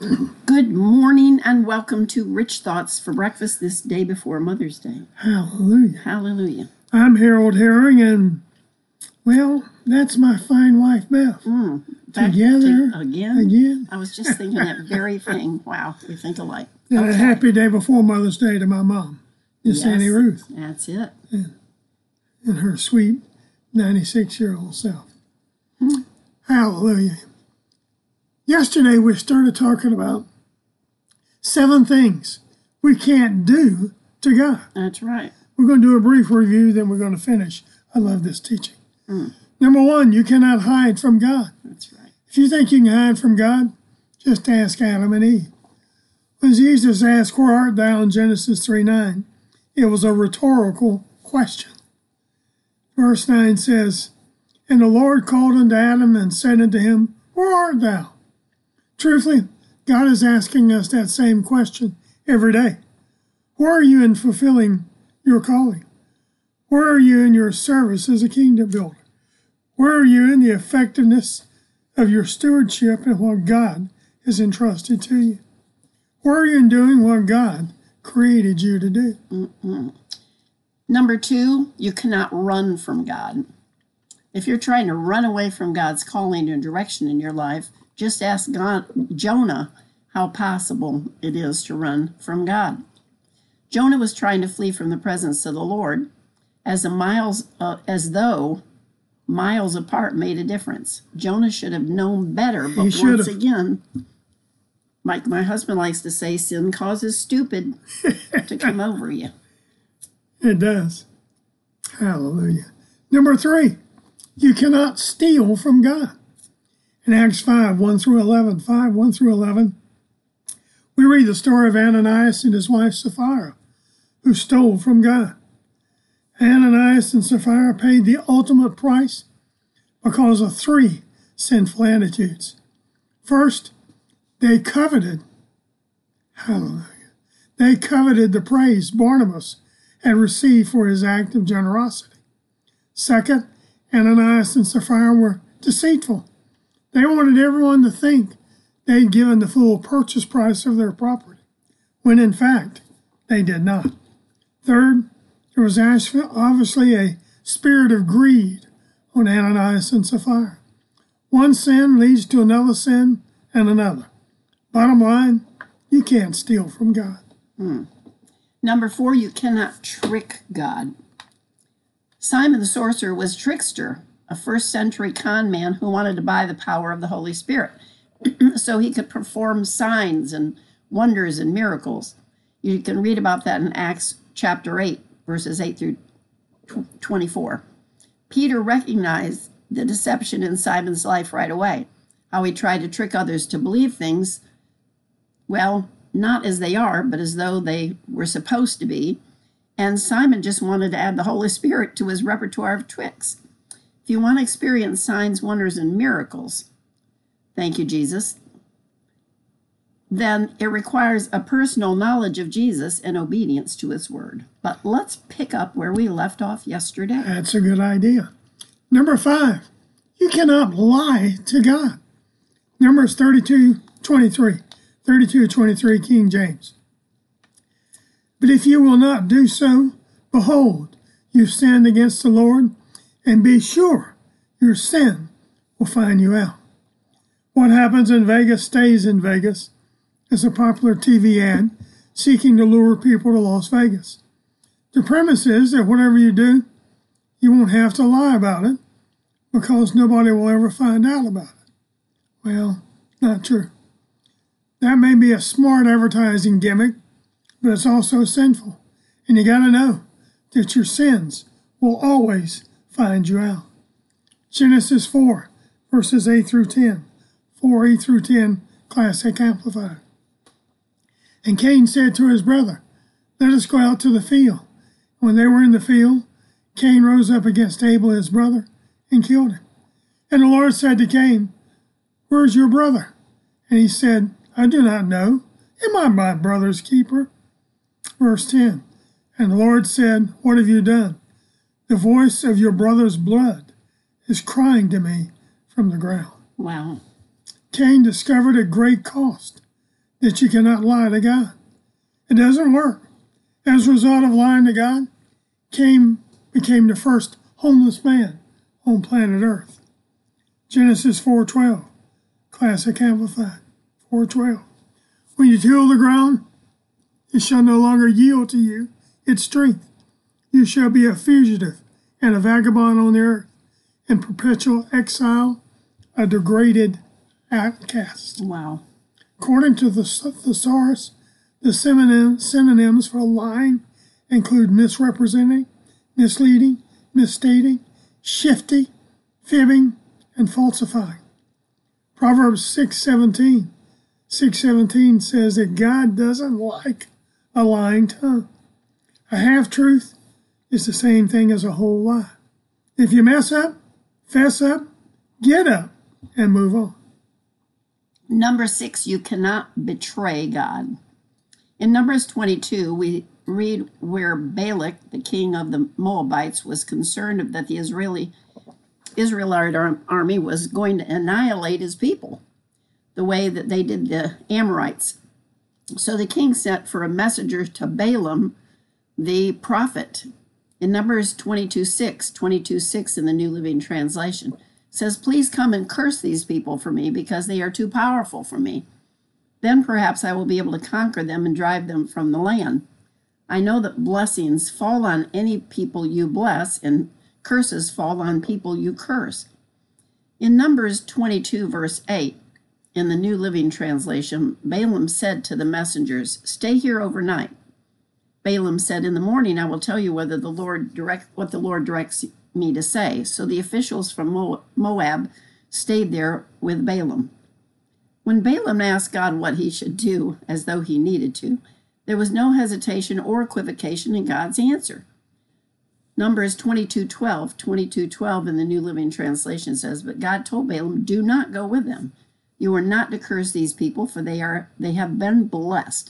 Good morning and welcome to Rich Thoughts for Breakfast this day before Mother's Day. Hallelujah. Hallelujah. I'm Harold Herring, and, well, that's my fine wife, Beth. Together again. I was just thinking that very thing. Wow, we think alike. And a happy day before Mother's Day to my mom, Miss Annie Ruth. That's it. And her sweet 96-year-old self. Hallelujah. Yesterday we started talking about 7 things we can't do to God. That's right. We're going to do a brief review, then we're going to finish. I love this teaching. Number 1, you cannot hide from God. That's right. If you think you can hide from God, just ask Adam and Eve. When Jesus asked, "Where art thou?" in Genesis 3:9, it was a rhetorical question. Verse 9 says, "And the Lord called unto Adam and said unto him, Where art thou?" Truthfully, God is asking us that same question every day. Where are you in fulfilling your calling? Where are you in your service as a kingdom builder? Where are you in the effectiveness of your stewardship and what God has entrusted to you? Where are you in doing what God created you to do? Number 2, you cannot run from God. If you're trying to run away from God's calling and direction in your life, just ask Jonah how possible it is to run from God. Jonah was trying to flee from the presence of the Lord as though miles apart made a difference. Jonah should have known better, but once again, like my husband likes to say, sin causes stupid to come over you. It does. Hallelujah. Number 3, you cannot steal from God. In Acts 5, 1 through 11, we read the story of Ananias and his wife Sapphira, who stole from God. Ananias and Sapphira paid the ultimate price because of 3 sinful attitudes. First, they coveted. Hallelujah. They coveted the praise Barnabas had received for his act of generosity. Second, Ananias and Sapphira were deceitful. They wanted everyone to think they'd given the full purchase price of their property, when in fact they did not. Third, there was obviously a spirit of greed on Ananias and Sapphira. One sin leads to another sin and another. Bottom line, you can't steal from God. Number 4, you cannot trick God. Simon the sorcerer was trickster, a first-century con man who wanted to buy the power of the Holy Spirit so he could perform signs and wonders and miracles. You can read about that in Acts chapter 8, verses 8 through 24. Peter recognized the deception in Simon's life right away, how he tried to trick others to believe things, well, not as they are, but as though they were supposed to be. And Simon just wanted to add the Holy Spirit to his repertoire of tricks. If you want to experience signs, wonders, and miracles, thank you, Jesus, then it requires a personal knowledge of Jesus and obedience to his word. But let's pick up where we left off yesterday. That's a good idea. Number 5, you cannot lie to God. Numbers 32:23, King James. But if you will not do so, behold, you've sinned against the Lord, and be sure your sin will find you out. What happens in Vegas stays in Vegas is a popular TV ad seeking to lure people to Las Vegas. The premise is that whatever you do, you won't have to lie about it because nobody will ever find out about it. Well, not true. That may be a smart advertising gimmick, but it's also sinful. And you got to know that your sins will always find you out. Genesis 4, verses 8 through 10. 4, 8 through 10, Classic Amplified. And Cain said to his brother, "Let us go out to the field." When they were in the field, Cain rose up against Abel his brother and killed him. And the Lord said to Cain, "Where's your brother?" And he said, "I do not know. Am I my brother's keeper?" Verse 10. And the Lord said, "What have you done? The voice of your brother's blood is crying to me from the ground." Wow. Cain discovered at great cost that you cannot lie to God. It doesn't work. As a result of lying to God, Cain became the first homeless man on planet Earth. Genesis 4:12, Classic Amplified, 4:12. When you till the ground, it shall no longer yield to you its strength. You shall be a fugitive and a vagabond on the earth, in perpetual exile, a degraded outcast. Wow. According to the thesaurus, the synonyms for lying include misrepresenting, misleading, misstating, shifty, fibbing, and falsifying. Proverbs 6:17 says that God doesn't like a lying tongue. A half-truth is the same thing as a whole lie. If you mess up, fess up, get up, and move on. Number 6, you cannot betray God. In Numbers 22, we read where Balak, the king of the Moabites, was concerned that the Israelite army was going to annihilate his people the way that they did the Amorites. So the king sent for a messenger to Balaam, the prophet. In Numbers 22:6 in the New Living Translation, says, "Please come and curse these people for me, because they are too powerful for me. Then perhaps I will be able to conquer them and drive them from the land. I know that blessings fall on any people you bless, and curses fall on people you curse." In Numbers 22, verse 8, in the New Living Translation, Balaam said to the messengers, "Stay here overnight." Balaam said, "In the morning I will tell you what the Lord directs me to say." So the officials from Moab stayed there with Balaam. When Balaam asked God what he should do, as though he needed to, there was no hesitation or equivocation in God's answer. Numbers 22:12 in the New Living Translation says, "But God told Balaam, 'Do not go with them. You are not to curse these people, for they have been blessed.'"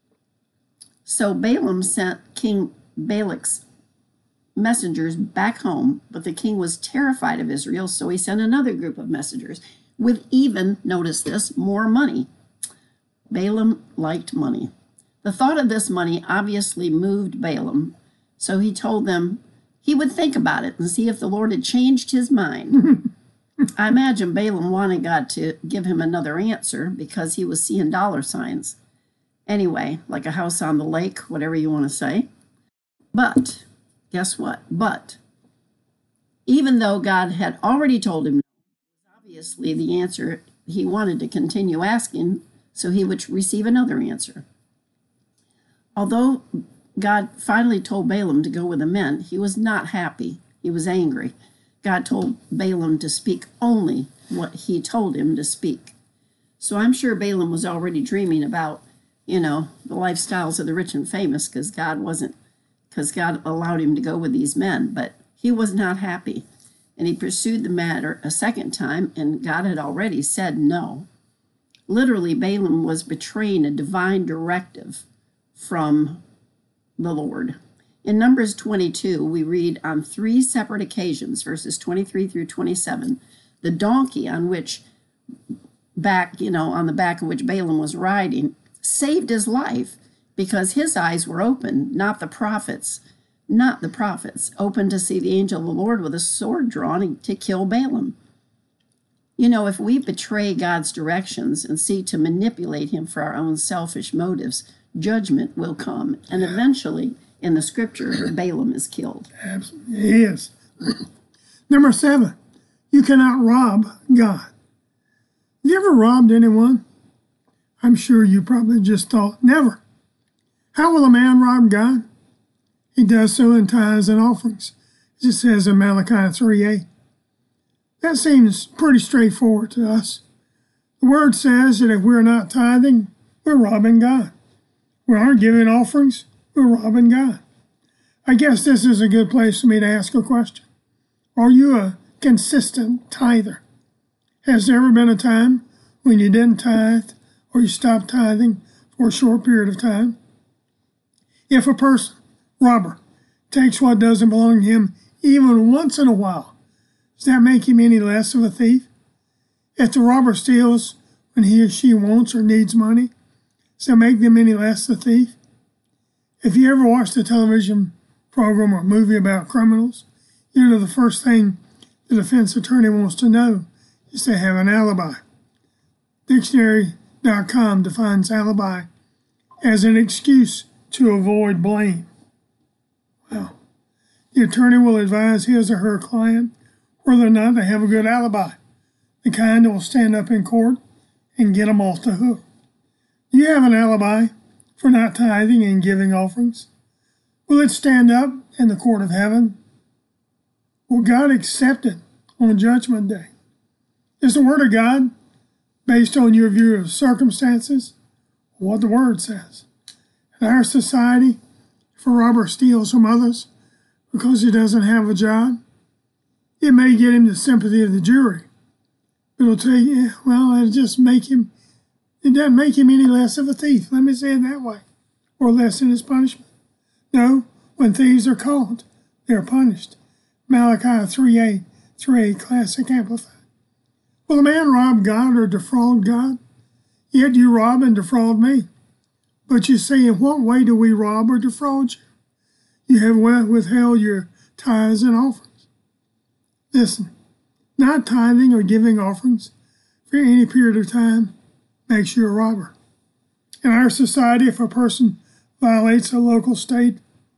So Balaam sent King Balak's messengers back home, but the king was terrified of Israel, so he sent another group of messengers with even, notice this, more money. Balaam liked money. The thought of this money obviously moved Balaam, so he told them he would think about it and see if the Lord had changed his mind. I imagine Balaam wanted God to give him another answer because he was seeing dollar signs. Anyway, like a house on the lake, whatever you want to say. But guess what? But even though God had already told him, obviously the answer he wanted to continue asking, so he would receive another answer. Although God finally told Balaam to go with the men, he was not happy. He was angry. God told Balaam to speak only what he told him to speak. So I'm sure Balaam was already dreaming about, the lifestyles of the rich and famous, because God allowed him to go with these men. But he was not happy. And he pursued the matter a second time, and God had already said no. Literally, Balaam was betraying a divine directive from the Lord. In Numbers 22, we read on 3 separate occasions, verses 23 through 27, the donkey on the back of which Balaam was riding saved his life because his eyes were open, not the prophets, open to see the angel of the Lord with a sword drawn to kill Balaam. If we betray God's directions and seek to manipulate him for our own selfish motives, judgment will come, and eventually, in the scripture, Balaam is killed. Absolutely, he is. Number 7, you cannot rob God. Have you ever robbed anyone? I'm sure you probably just thought, never. How will a man rob God? He does so in tithes and offerings, as it says in Malachi 3:8. That seems pretty straightforward to us. The word says that if we're not tithing, we're robbing God. We aren't giving offerings, we're robbing God. I guess this is a good place for me to ask a question. Are you a consistent tither? Has there ever been a time when you didn't tithe or you stopped tithing for a short period of time? If a person, robber, takes what doesn't belong to him even once in a while, does that make him any less of a thief? If the robber steals when he or she wants or needs money, Does that make them any less a thief? If you ever watched a television program or movie about criminals, you know the first thing the defense attorney wants to know is they have an alibi. Dictionary.com defines alibi as an excuse to avoid blame. Wow. The attorney will advise his or her client whether or not they have a good alibi, the kind that will stand up in court and get them off the hook. Do you have an alibi for not tithing and giving offerings? Will it stand up in the court of heaven? Will God accept it on Judgment Day? Is the Word of God based on your view of circumstances or what the Word says? In our society, if a robber steals from others because he doesn't have a job, it may get him the sympathy of the jury. It'll take, it'll just make him, it doesn't make him any less of a thief. Let me say it that way. Or less in his punishment. No, when thieves are caught, they're punished. Malachi 3:8, 3:8 Classic Amplified. Will a man rob God or defraud God? Yet you rob and defraud me. But you say, in what way do we rob or defraud you? You have withheld your tithes and offerings. Listen, not tithing or giving offerings for any period of time makes you a robber. In our society, if a person violates a local, state,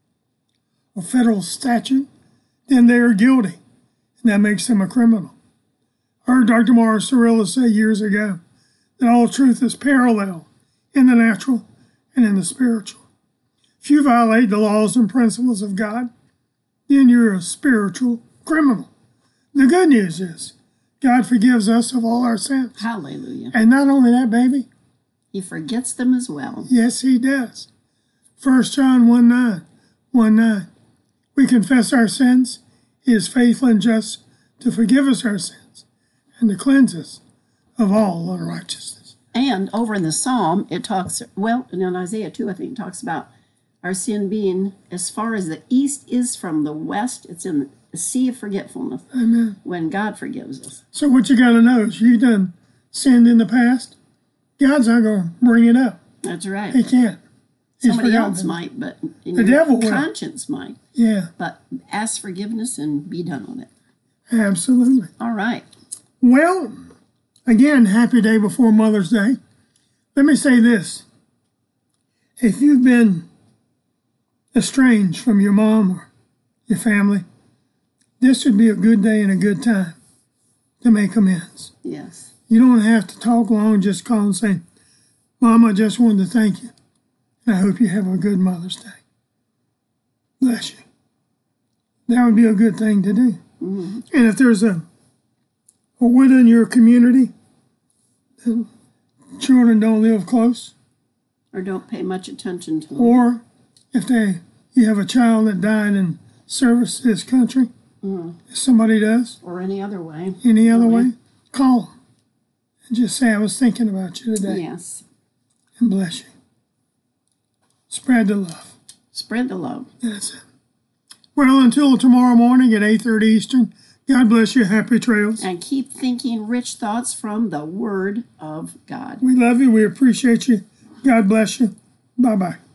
or federal statute, then they are guilty, and that makes them a criminal. I heard Dr. Morris Cerullo say years ago that all truth is parallel in the natural and in the spiritual. If you violate the laws and principles of God, then you're a spiritual criminal. The good news is God forgives us of all our sins. Hallelujah. And not only that, baby. He forgets them as well. Yes, he does. 1 John 1:9. We confess our sins. He is faithful and just to forgive us our sins and to cleanse us of all unrighteousness. And over in the Psalm, it talks, in Isaiah 2, I think it talks about our sin being as far as the east is from the west. It's in the sea of forgetfulness. Amen. When God forgives us. So what you got to know is you've done sinned in the past. God's not going to bring it up. That's right. He can't. Somebody else might, but the devil will. Conscience might. Yeah. But ask forgiveness and be done with it. Absolutely. All right. Well, again, happy day before Mother's Day. Let me say this. If you've been estranged from your mom or your family, this would be a good day and a good time to make amends. Yes. You don't have to talk long, just call and say, Mom, I just wanted to thank you. And I hope you have a good Mother's Day. Bless you. That would be a good thing to do. Mm-hmm. And if there's a widow in your community, and children don't live close, or don't pay much attention to them, or if you have a child that died in service to this country, if somebody does, or any other way, call them and just say, I was thinking about you today. Yes. And bless you. Spread the love. Spread the love. That's it. Well, until tomorrow morning at 8:30 Eastern, God bless you. Happy trails. And keep thinking rich thoughts from the Word of God. We love you. We appreciate you. God bless you. Bye-bye.